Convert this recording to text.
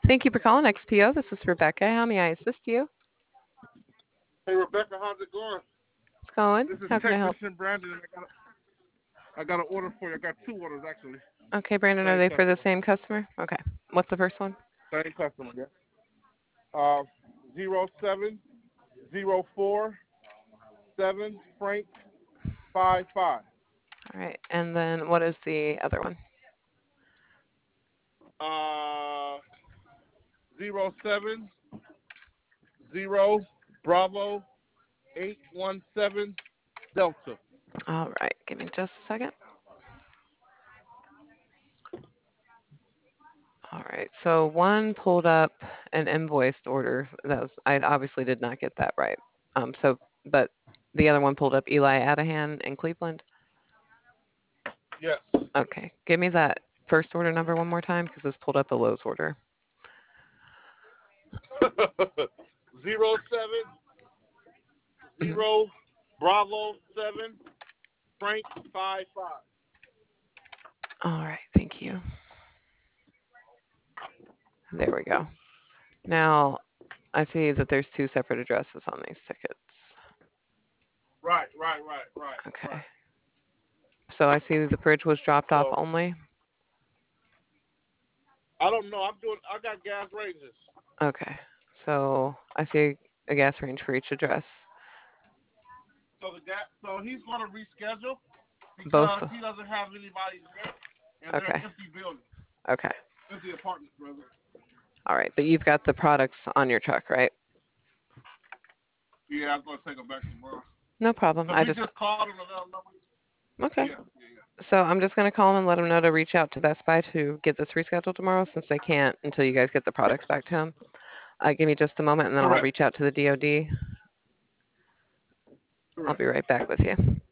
Thank you for calling XPO. This is Rebecca. How may I assist you? Hey Rebecca, how's it going? What's going? This is How can I help? Technician Brandon, and I got an order for you. I got two orders actually. Okay, Brandon, are Same they for the customer. same customer? Okay. What's the first one? Same customer, yeah. Uh, 07047 Frank 55. All right. And then what is the other one? Uh, 070 Bravo 817 Delta. All right. Give me just a second. All right. So one pulled up an invoiced order. I obviously did not get that right. But the other one pulled up Eli Adahan in Cleveland. Yes. Okay. Give me that first order number one more time because this pulled up a Lowe's order. 070 Mhm. Bravo 7 Frank 55. All right. Thank you. There we go. Now, I see that there's two separate addresses on these tickets. Right. Okay. So I see the bridge was dropped off So only. I don't know. I got gas ranges. Okay. So I see a gas range for each address. So he's going to reschedule Both. because he doesn't have anybody there, and they're Okay. empty buildings, Okay. empty apartments, rather. All right. But you've got the products on your truck, right? Yeah, I'm going to take them back tomorrow No problem. because we just called him and let him know. Okay. Yeah. So I'm just going to call them and let them know to reach out to Best Buy to get this rescheduled tomorrow since they can't until you guys get the products back to them. Give me just a moment and then I'll Correct. reach out to the DOD. I'll Correct. be right back with you.